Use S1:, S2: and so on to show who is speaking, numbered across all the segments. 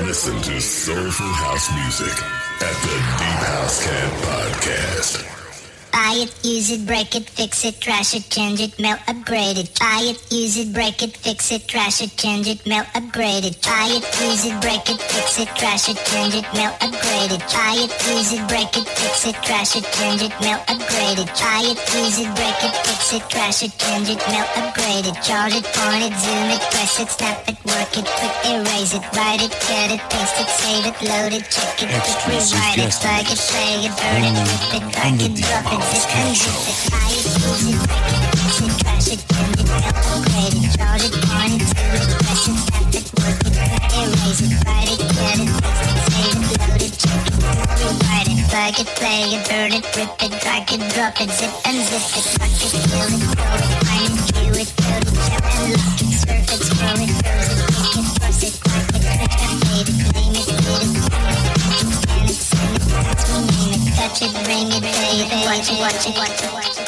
S1: Listen to soulful house music at the Deep House Cat Podcast.
S2: Buy it, use it, break it, fix it, trash it, change it, melt, upgrade it. Buy it, use it, break it, fix it, trash it, change it, melt, upgrade it. Buy it, use it, break it, fix it, trash it, change it, melt, upgrade it. Buy it, use it, break it, fix it, trash it, change it, melt, upgrade it. Buy it, use it, break it, fix it, trash it, change it, melt, upgrade it. Chart it, point it, zoom it, press it, snap it, work it, quick erase it, write it, cut it, paste it, save it, load it, check it, quick rewrite it, plug it, play it, burn it, flip it, drag it, drop it, zip and zip it. Buy it, use it, break it, fix it, trash it, change it, melt, upgrade it. Chart it, point it, zoom it, press it, snap it, work it, quick erase it, write it, cut it, paste it, save it, load it, check it, quick rewrite it, plug it, play it, burn it, rip it, drag it, drop it, zip and zip it, tuck it, fill it, throw it, find it, view it, code it, share and lock it, surf it, scroll it, close it, click it, cross it, crack it, switch and fade it, name it, hit it, scan it, send it, that's me, name it, touch it, bring it, pay it, watch it, watch it, watch it, watch it.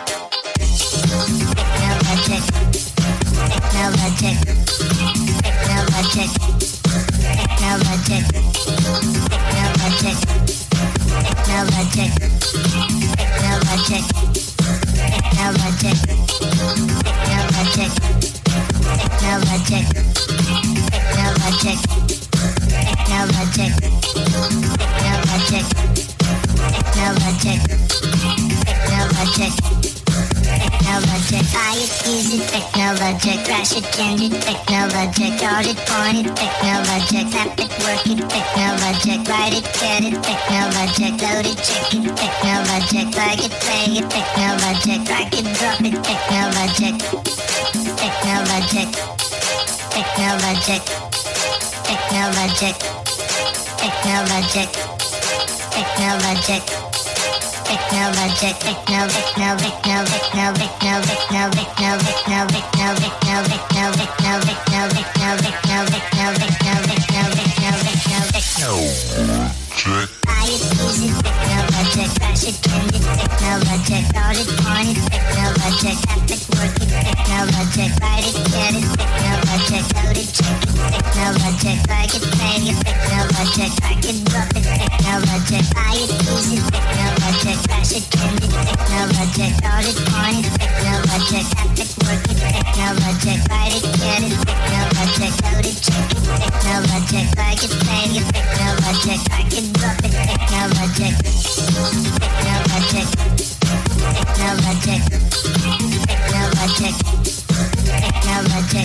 S2: Technologic, technologic, technologic, technologic, technologic, technologic, technologic, technologic, technologic, technologic, technologic, technologic, technologic, technologic, technologic, technologic. Buy it, use it, technologic. Crash it, change it, technologic. Chart it, point it, technologic. Tap it, work it, technologic. Write it, cut it, technologic. Load it, check it, technologic. Plug it, play it, technologic. Drag it, drop it, technologic. Technologic, technologic, technologic, technologic, technologic. Technologic, technologic, technologic, technologic, technologic, technologic, technologic, technologic, technologic, technologic, technologic, technologic, technologic, technologic, technologic, technologic, technologic. Buy it, use it, technologic, crash it, change it, technologic, start it, point it, technologic, tap it, work it, technologic, write it, get it, technologic, load it, check it, technologic, plug it, play it, technologic, drag it, drop it, technologic, buy it, use it, technologic, crash it, change it, technologic, start it, point it, technologic, tap it, work it, technologic, write it, get it, technologic, load it, check it, technologic, plug it, play it, technologic, drag it, drop it, technologic, technologic, technologic, technologic, technologic,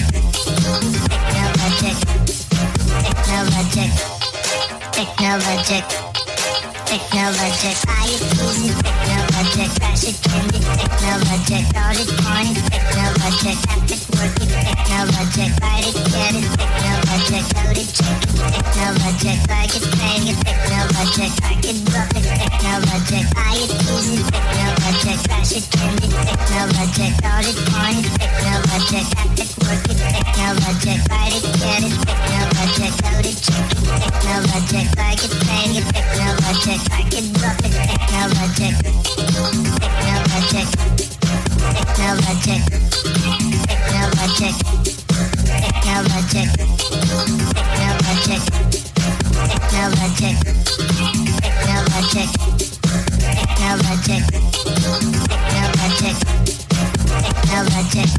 S2: technologic, technologic, technologic. Buy it, use it, technologic. Crash it, change it, technologic. Start it, point it, technologic. Tap it, work it, technologic. Write it, get it, technologic. Load it, check it, technologic. Plug it, play it, technologic. Drag it, drop it, technologic. Buy it, use it, technologic. Crash it, change it, technologic. Start it, point it, technologic. Tap it, work it, technologic. Write it, get it, technologic. Load it, check it, technologic. Plug it, play it, technologic. Drag it, drop it, technologic. Technologic, technologic, technologic, technologic, technologic, technologic, technologic, technologic, technologic,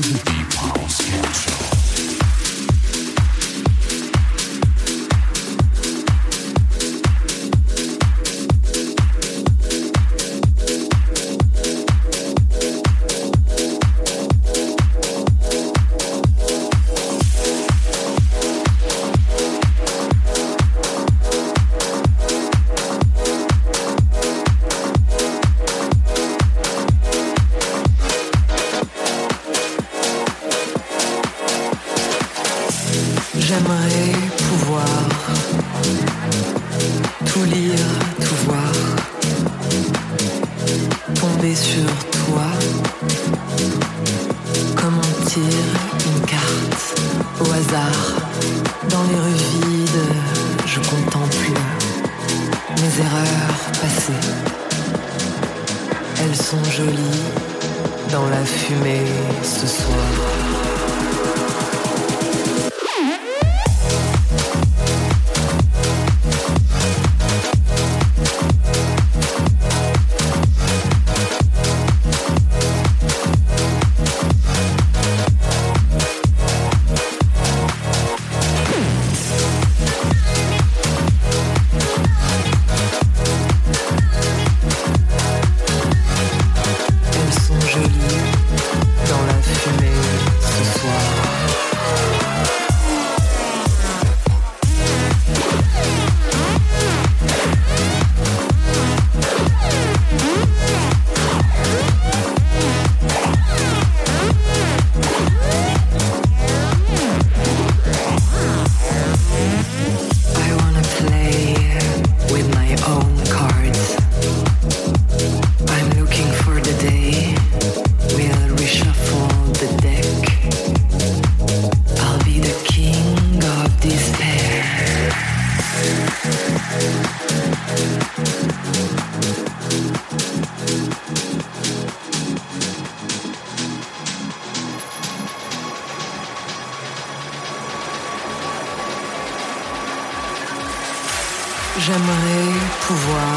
S3: J'aimerais pouvoir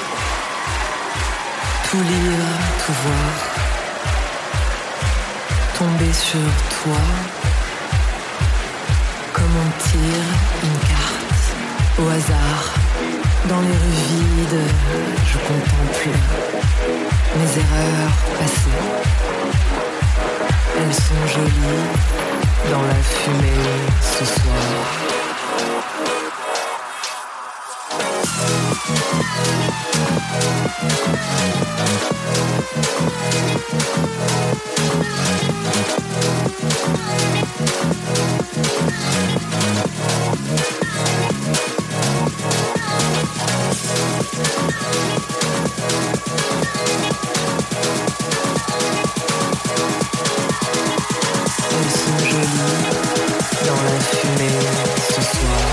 S3: tout lire, tout voir, tomber sur toi, comme on tire une carte au hasard. Dans les rues vides, je contemple mes erreurs passées. Elles sont jolies dans la fumée ce soir. Elles sont jolies dans la fumée ce soir.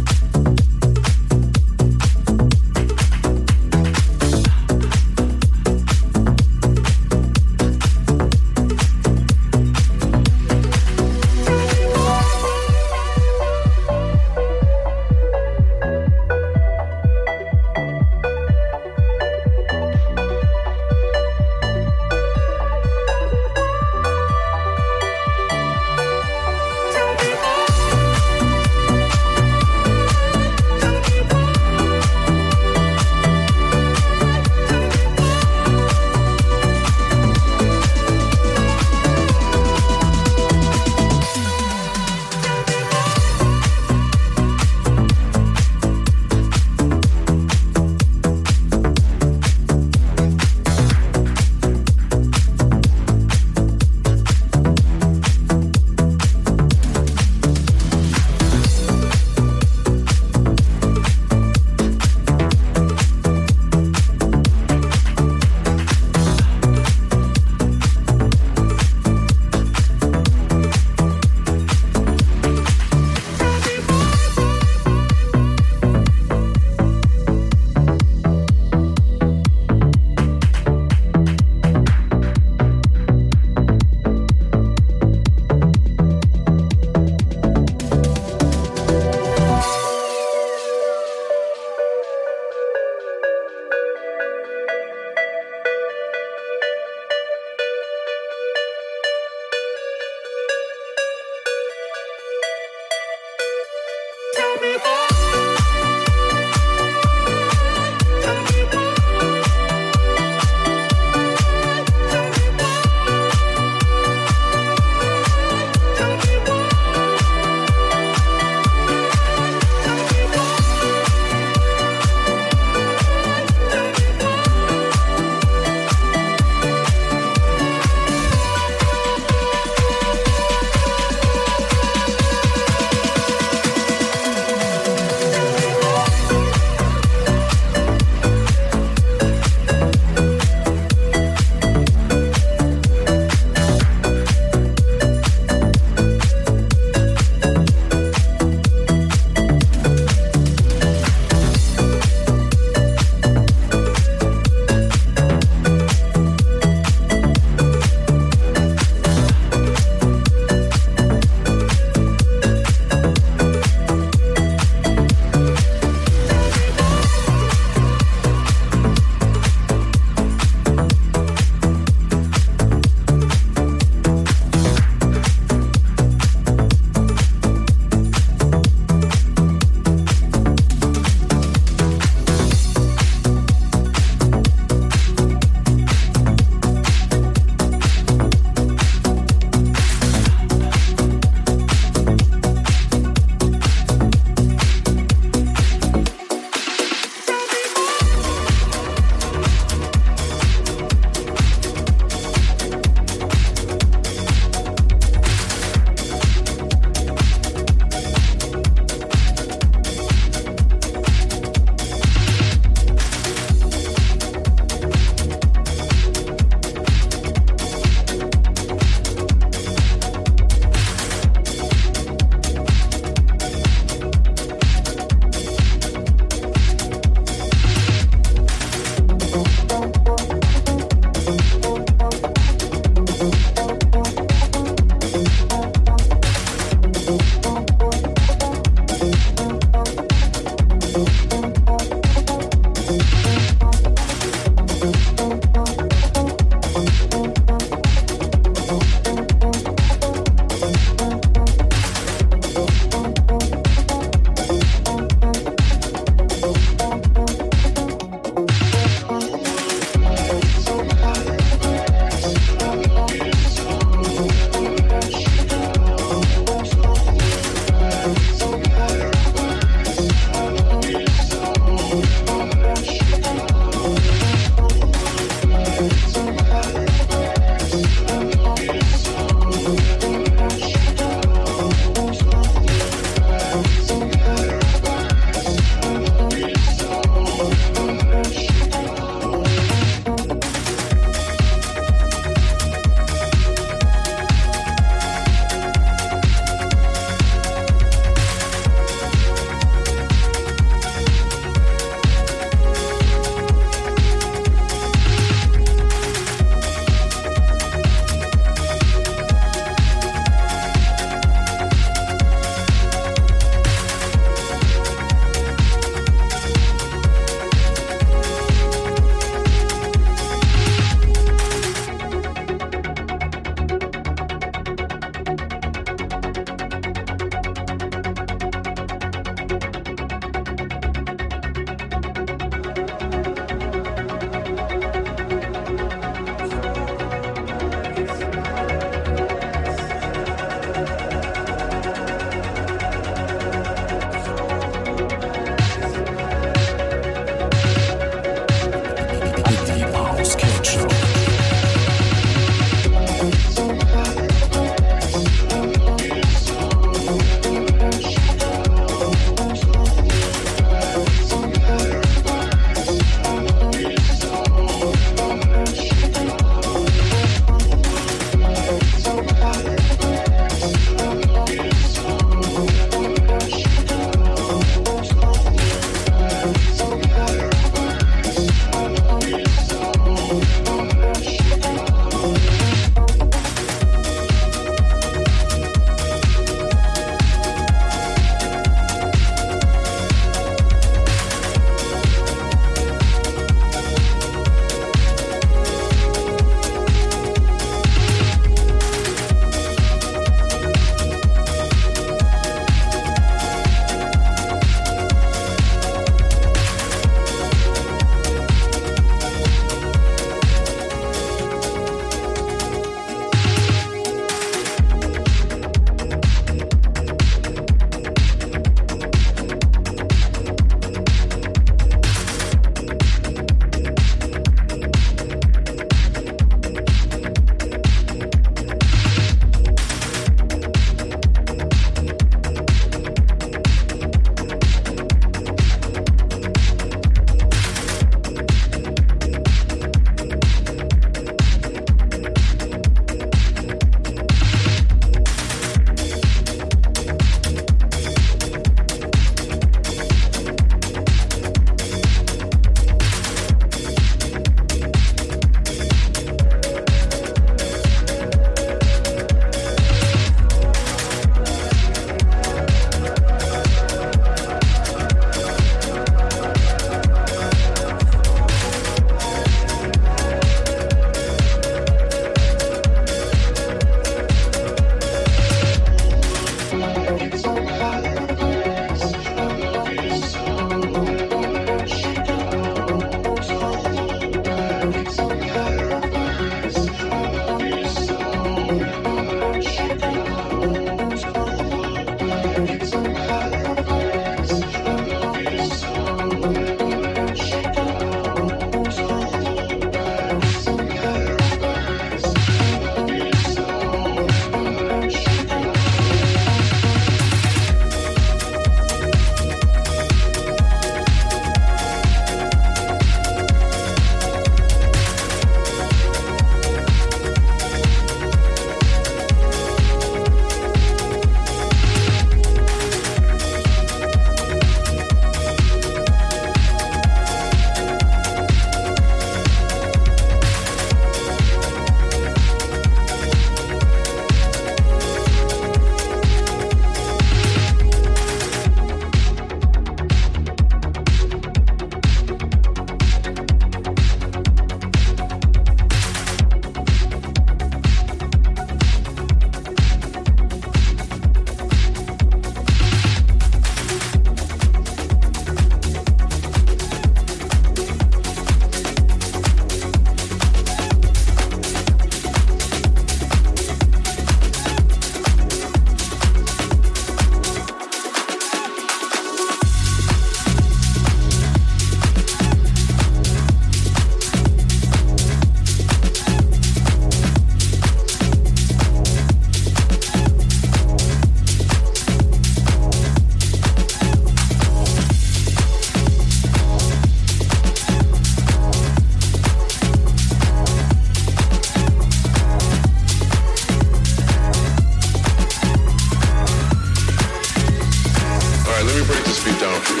S4: break this beat down for you.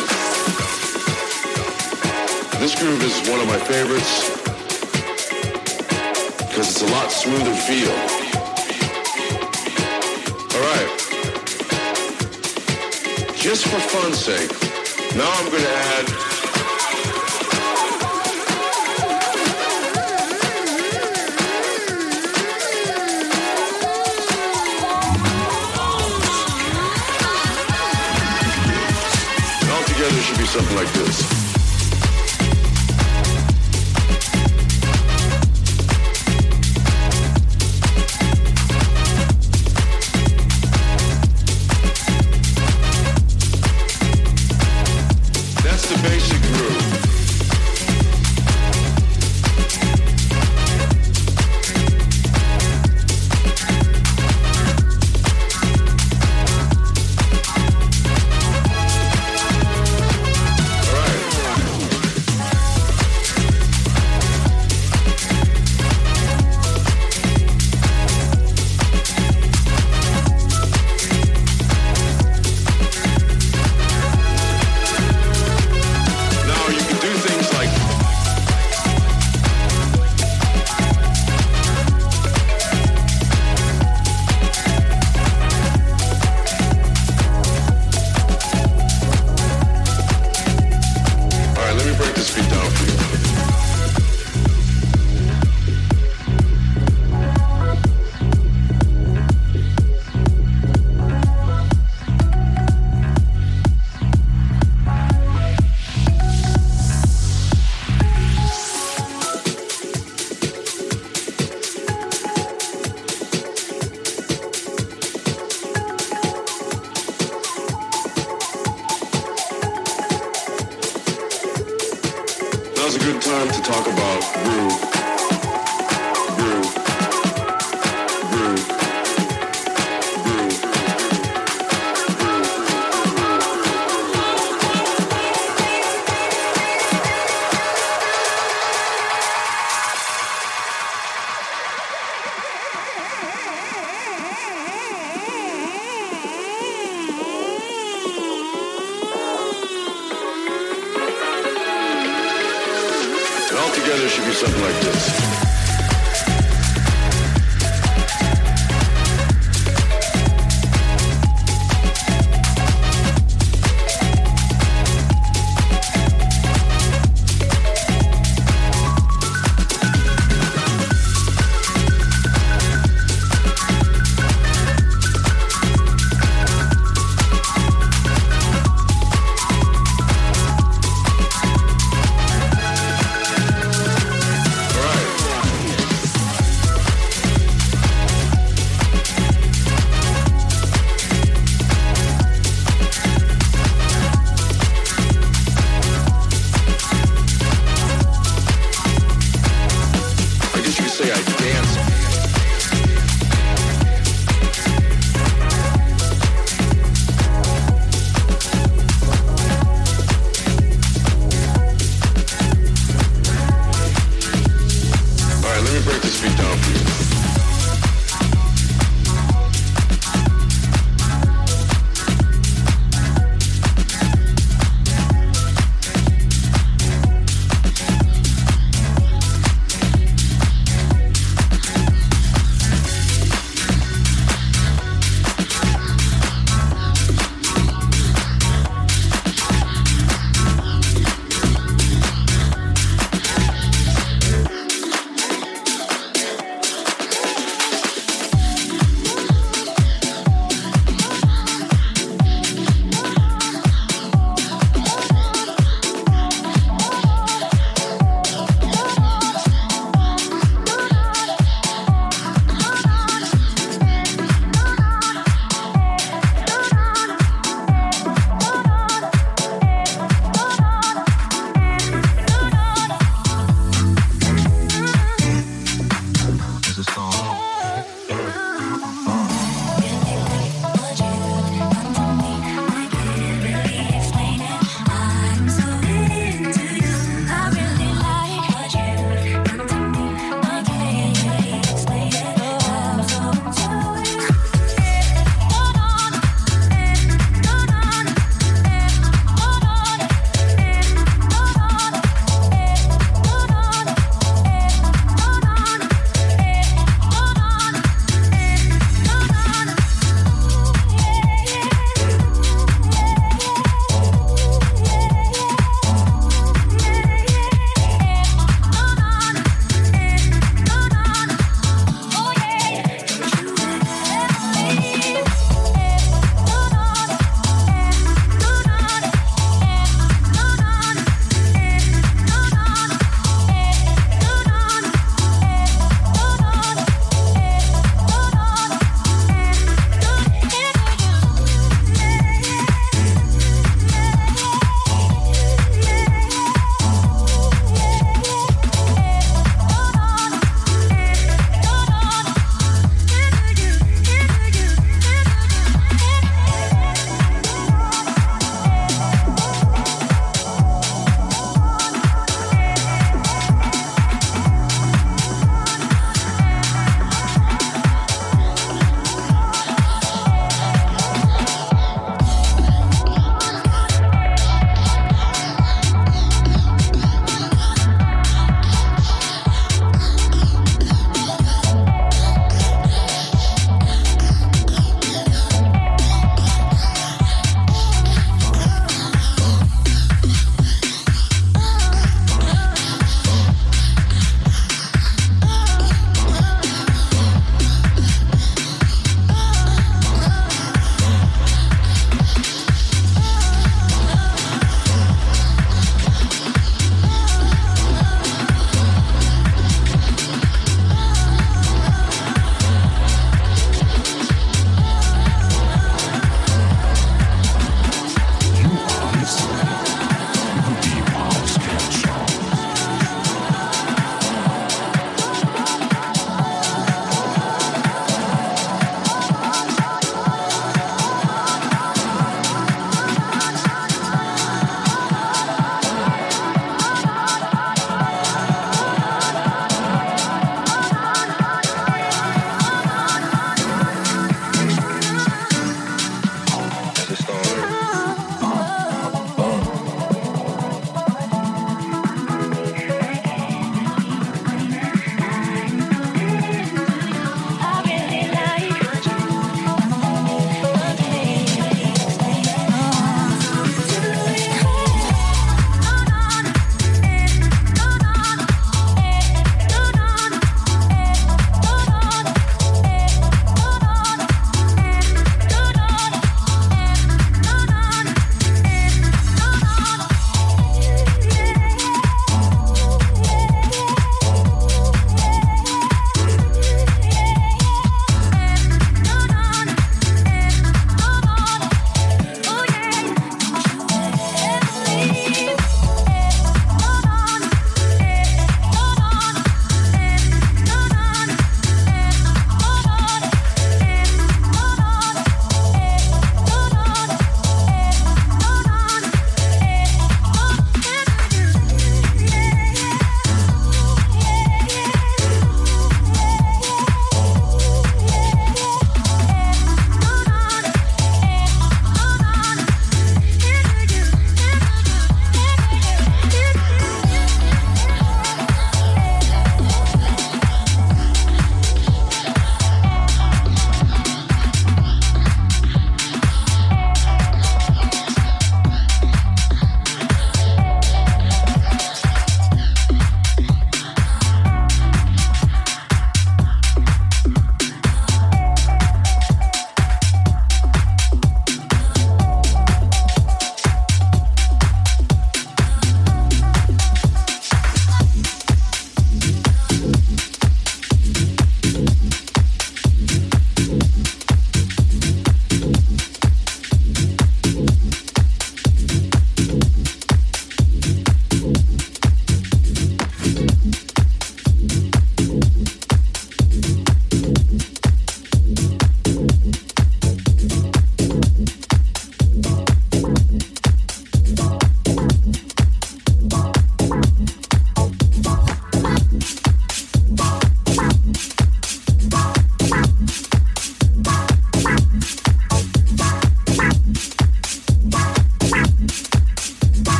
S4: This groove is one of my favorites because it's a lot smoother feel. Alright. Just for fun's sake, now I'm going to add it should be something like this. That's the basic groove. Now's a good time to talk about groove. Groove. Groove. Groove. Altogether, it should be something like this. All right.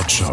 S1: Show.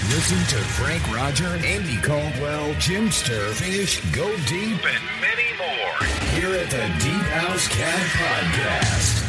S5: Listen to Frank Roger, Andy Caldwell, Jimster, Fish, Go Deep, and many more here at the Deep House Cat Podcast.